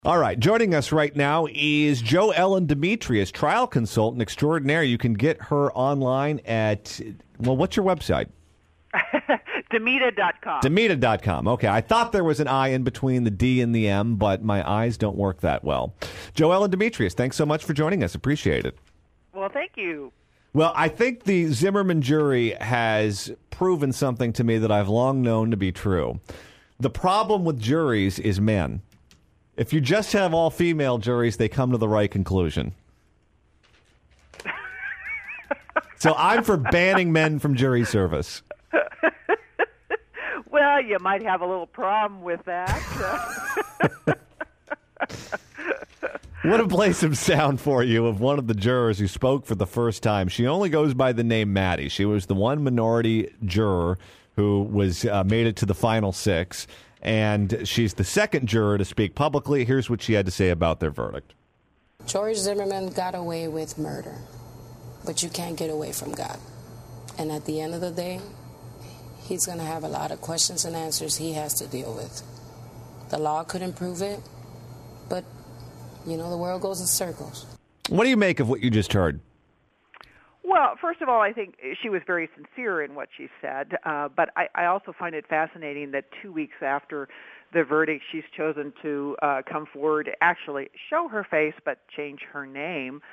All right, joining us right now is Jo Ellen Demetrius, trial consultant extraordinaire. You can get her online at, well, what's your website? Demeta.com. Demeta.com. Okay, I thought there was an I in between the D and the M, but my eyes don't work that well. Jo Ellen Demetrius, thanks so much for joining us. Appreciate it. Well, thank you. Well, I think the Zimmerman jury has proven something to me that I've long known to be true. The problem with juries is men. If you just have all-female juries, they come to the right conclusion. So I'm for banning men from jury service. Well, you might have a little problem with that. What a play some sound for you of one of the jurors who spoke for the first time. She only goes by the name Maddie. She was the one minority juror who was made it to the final six. And she's the second juror to speak publicly. Here's what she had to say about their verdict. George Zimmerman got away with murder, but you can't get away from God. And at the end of the day, he's going to have a lot of questions and answers he has to deal with. The law couldn't prove it, but, you know, the world goes in circles. What do you make of what you just heard? Well, first of all, I think she was very sincere in what she said, but I also find it fascinating that 2 weeks after the verdict, she's chosen to come forward, actually show her face, but change her name.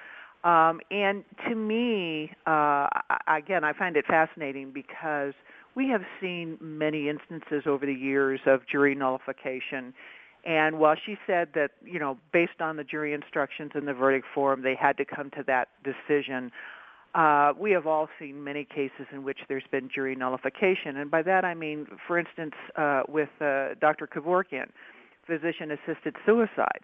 And to me, again, I find it fascinating because we have seen many instances over the years of jury nullification. And while she said that, you know, based on the jury instructions in the verdict form, they had to come to that decision, we have all seen many cases in which there's been jury nullification. And by that I mean, for instance, with Dr. Kevorkian, physician-assisted suicide.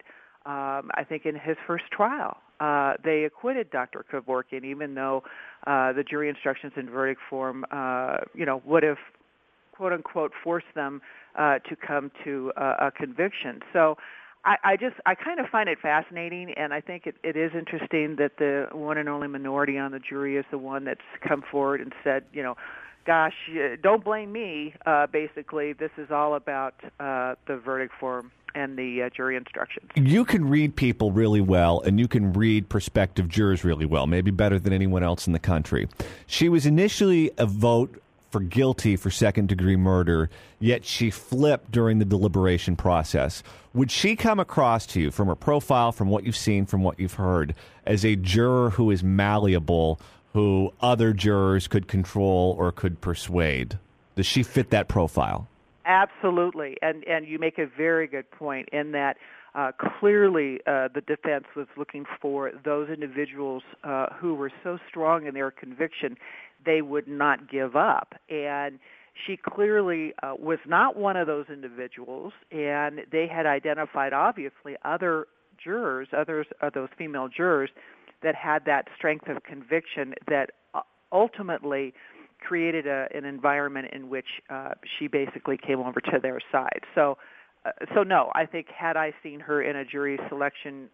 I think in his first trial, they acquitted Dr. Kevorkian, even though the jury instructions in verdict form, would have, quote-unquote, forced them to come to a conviction. So I kind of find it fascinating, and I think it is interesting that the one and only minority on the jury is the one that's come forward and said, you know, gosh, don't blame me, basically. This is all about the verdict form and the jury instructions. You can read people really well, and you can read prospective jurors really well, maybe better than anyone else in the country. She was initially a vote for guilty for second-degree murder, yet she flipped during the deliberation process. Would she come across to you, from her profile, from what you've seen, from what you've heard, as a juror who is malleable, who other jurors could control or could persuade? Does she fit that profile? Absolutely, and you make a very good point in that clearly the defense was looking for those individuals who were so strong in their conviction they would not give up. And she clearly was not one of those individuals, and they had identified, obviously, other jurors, others of those female jurors, that had that strength of conviction that ultimately created an environment in which she basically came over to their side. So no, I think had I seen her in a jury selection,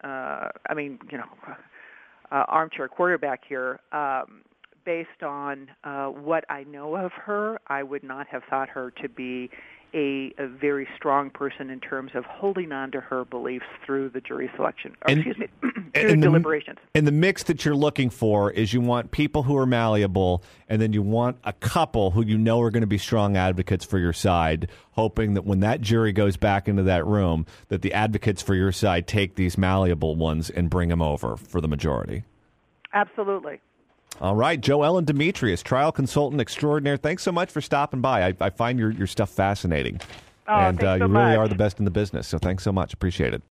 armchair quarterback here, based on what I know of her, I would not have thought her to be a very strong person in terms of holding on to her beliefs through the jury selection, through deliberations. And the mix that you're looking for is you want people who are malleable, and then you want a couple who you know are going to be strong advocates for your side, hoping that when that jury goes back into that room, that the advocates for your side take these malleable ones and bring them over for the majority. Absolutely. All right, Jo Ellen Demetrius, trial consultant extraordinaire. Thanks so much for stopping by. I find your stuff fascinating. Oh, and thanks so you really much. are the best in the business. So thanks so much. Appreciate it.